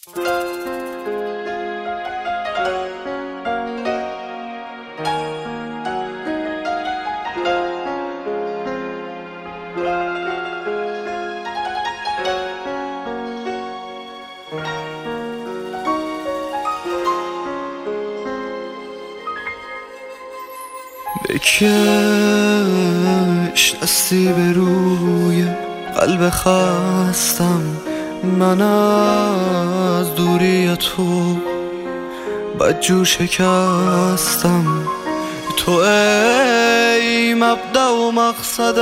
بکش دستی به روی قلب خستم، من از دوری تو بدجور شکستم. تو ای مبدأ و مقصد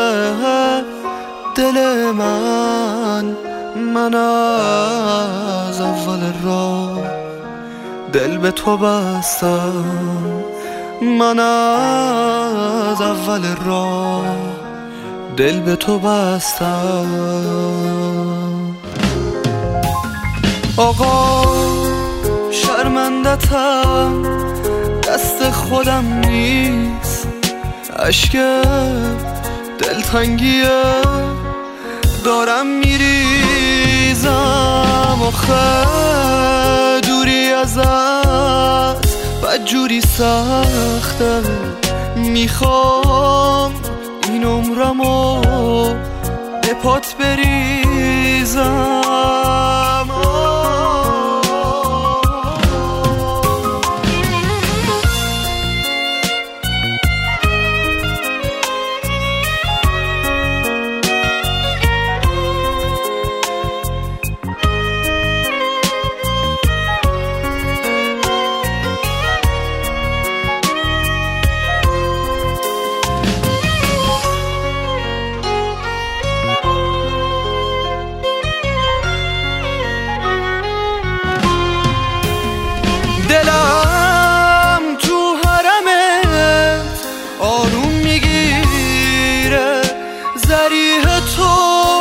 دل من از اول راه دل به تو بستم. من از اول راه دل به تو بستم. آقا شرمندتم، دست خودم نیست، اشک دلتنگیه دارم میریزم. آخه دوری ازت بدجوری سخته، میخوام این عمرمو به پات بریزم. دلم تو حرمت آروم میگیره، ذریح تو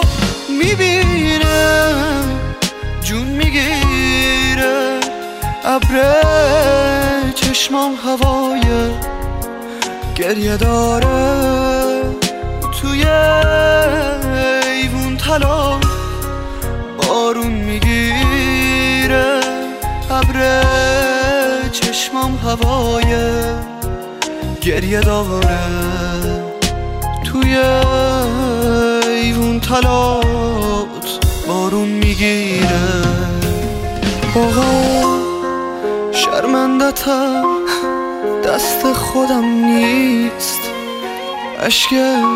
میبینه جون میگیره. ابر چشمام هوای گریه داره، توی ایوون طلا بارون میگیره. ابر چشمام هوای گریه داره، توی ایوون طلات بارون میگیره. آقا شرمندتم، دست خودم نیست، اشک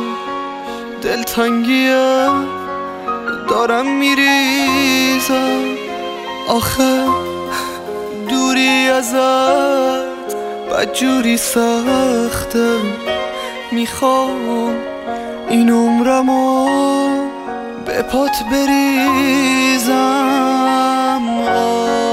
دلتنگیه دارم میریزم. آخه دوری ازت بدجوری سخته، میخوام این عمرمو به پات بریزم.